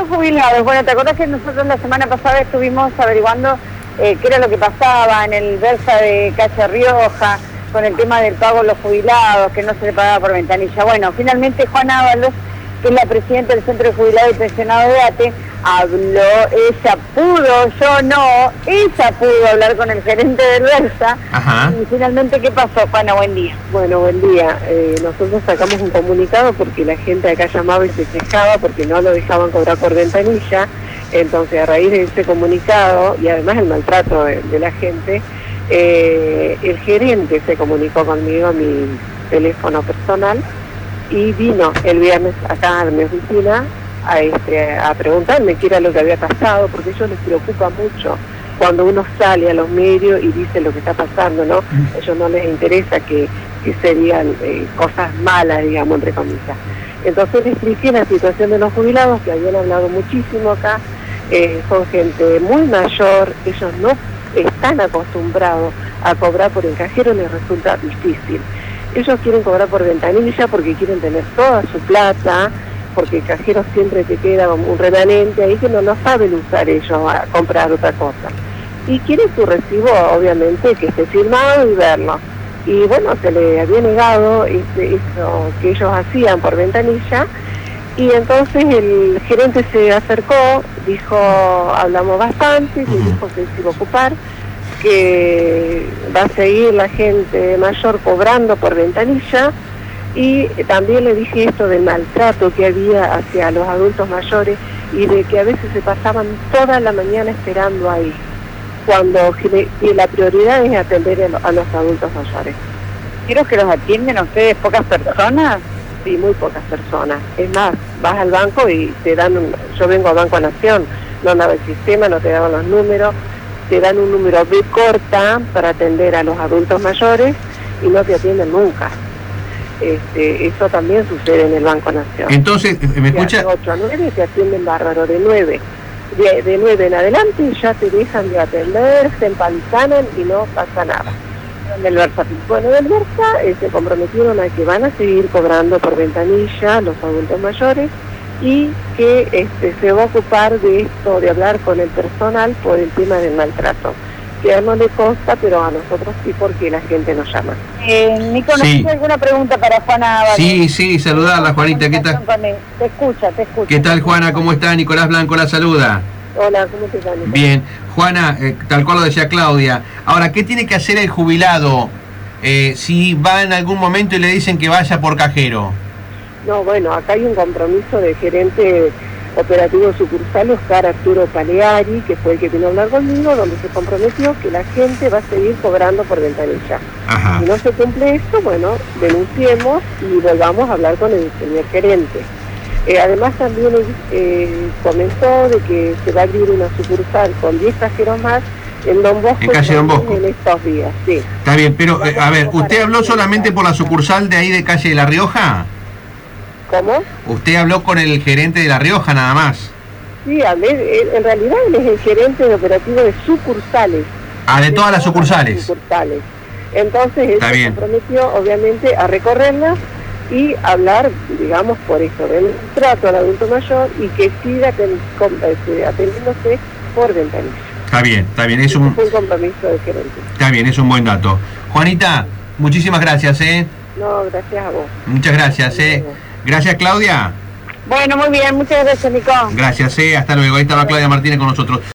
jubilados. Bueno, ¿te acordás que nosotros la semana pasada estuvimos averiguando qué era lo que pasaba en el Versa de Calle Rioja, con el tema del pago a los jubilados, que no se le pagaba por ventanilla? Bueno, finalmente Juana Ábalos, que es la presidenta del Centro de Jubilados y Pensionados de ATE, habló, ella pudo hablar con el gerente del Versa. Ajá. Y finalmente, ¿qué pasó, Juana? Buen día. Bueno, buen día. Nosotros sacamos un comunicado porque la gente acá llamaba y se quejaba porque no lo dejaban cobrar por ventanilla. Entonces, a raíz de ese comunicado y además el maltrato de la gente, el gerente se comunicó conmigo a mi teléfono personal y vino el viernes acá a mi oficina a preguntarme qué era lo que había pasado, porque a ellos les preocupa mucho cuando uno sale a los medios y dice lo que está pasando, ¿no? A ellos no les interesa que se digan cosas malas, digamos, entre comillas. Entonces les expliqué la situación de los jubilados, que habían hablado muchísimo acá, son gente muy mayor, ellos no están acostumbrados a cobrar por el cajero, les resulta difícil. Ellos quieren cobrar por ventanilla porque quieren tener toda su plata, porque el cajero siempre te queda un remanente ahí que no lo saben usar ellos a comprar otra cosa. Y quieren su recibo, obviamente, que esté firmado y verlo. Y bueno, se le había negado eso que ellos hacían por ventanilla, y entonces el gerente se acercó, dijo, hablamos bastante, y dijo que se iba a ocupar, que va a seguir la gente mayor cobrando por ventanilla, y también le dije esto del maltrato que había hacia los adultos mayores y de que a veces se pasaban toda la mañana esperando ahí, cuando y la prioridad es atender a los adultos mayores. Quiero que los atienden a ustedes pocas personas. Sí, muy pocas personas. Es más, vas al banco y te dan, yo vengo a Banco Nación, no andaba el sistema, no te daban los números, te dan un número B corta para atender a los adultos mayores y no te atienden nunca. Eso también sucede en el Banco Nación. Entonces, ¿me escucha? De 8 a 9 te atienden bárbaro, de 9 en adelante ya te dejan de atender, se empantanan y no pasa nada. Del Versa. Bueno, del Versa se comprometieron a que van a seguir cobrando por ventanilla los adultos mayores y que se va a ocupar de esto, de hablar con el personal por el tema del maltrato. Que a él no le consta, pero a nosotros sí, porque la gente nos llama. Nico, ¿no tienes alguna pregunta para Juana Ábalos? Sí, saludarla, Juanita, ¿qué tal? Te escucha. ¿Qué tal, Juana? ¿Cómo está? Nicolás Blanco la saluda. Hola, ¿cómo te llamas? Bien. Juana, tal cual lo decía Claudia. Ahora, ¿qué tiene que hacer el jubilado si va en algún momento y le dicen que vaya por cajero? No, bueno, acá hay un compromiso del gerente operativo sucursal, Oscar Arturo Paleari, que fue el que vino a hablar conmigo, donde se comprometió que la gente va a seguir cobrando por ventanilla. Ajá. Si no se cumple esto, bueno, denunciemos y volvamos a hablar con el señor gerente. Además también comentó de que se va a abrir una sucursal con 10 cajeros más en Don Bosco. En calle Don Bosco. En estos días, sí. Está bien, pero a ver, ¿usted habló solamente por la sucursal de ahí de calle de La Rioja? ¿Cómo? Usted habló con el gerente de La Rioja nada más. Sí, hablé, en realidad él es el gerente de operativo de sucursales. Ah, de todas las sucursales. Entonces él se comprometió obviamente a recorrerlas y hablar, digamos, por eso, del trato al adulto mayor y que siga atendiéndose por ventanilla. Está bien, es un... Fue un compromiso del gerente. Está bien, es un buen dato. Juanita, muchísimas gracias, No, gracias a vos. Muchas gracias, Gracias, Claudia. Bueno, muy bien, muchas gracias, Nico. Gracias, hasta luego. Ahí estaba Claudia Martínez con nosotros.